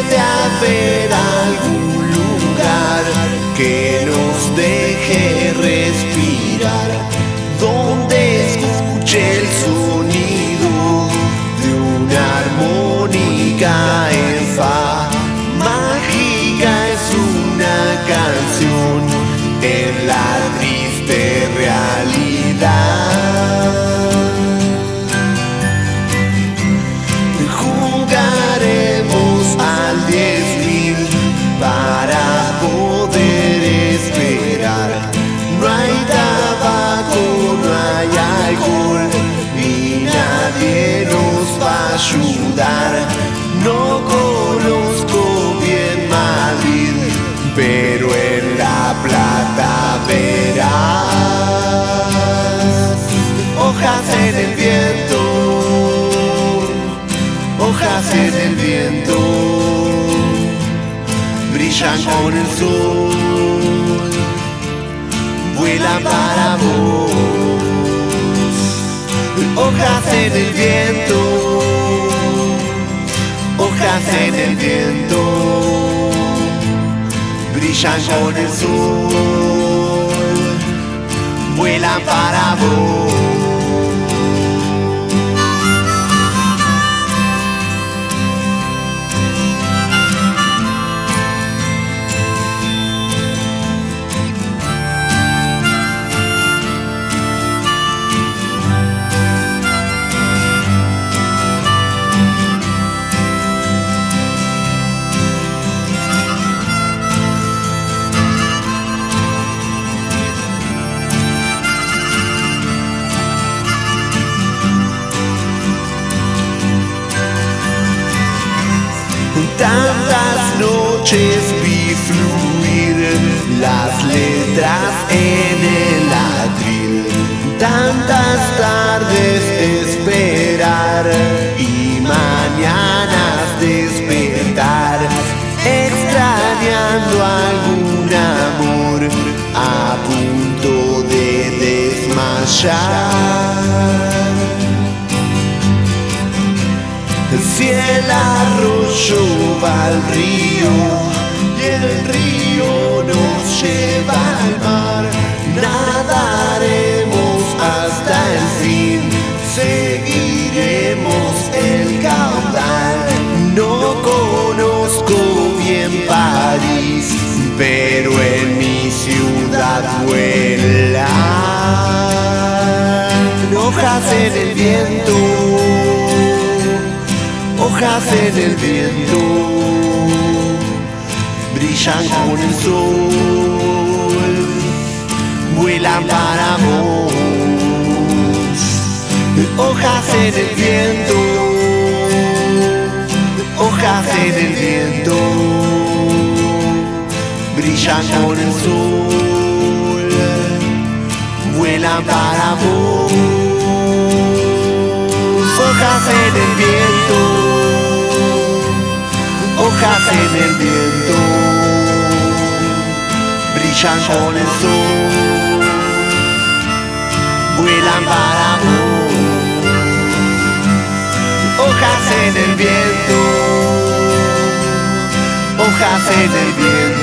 debe haber algún lugar que nos deje respirar, donde escuche el sonido de una armónica en fa. Mágica es una canción en la triste realidad. Jugaremos al 10.000 para poder esperar. No hay tabaco, no hay alcohol y nadie nos va a ayudar. No conozco bien Madrid, pero en La Plata verás hojas en el viento, hojas en el viento, brillan con el sol, vuelan para vos. Hojas en el viento, hojas en el viento, brillan con el sol, vuelan para vos. Tantas noches vi fluir las letras en el atril, tantas tardes esperar y mañanas despertar, extrañando algún amor a punto de desmayar. Si el arroyo va al río y el río nos lleva al mar, nadaremos hasta el fin, seguiremos el caudal. No conozco bien París, pero en mi ciudad vuelan hojas en el viento, hojas en el viento, brillan con el sol, vuelan para vos. Hojas en el viento, hojas en el viento, brillan con el sol, vuelan para vos. Hojas en el viento, hojas en el viento, brillan con el sol, vuelan para vos. Hojas en el viento, hojas en el viento,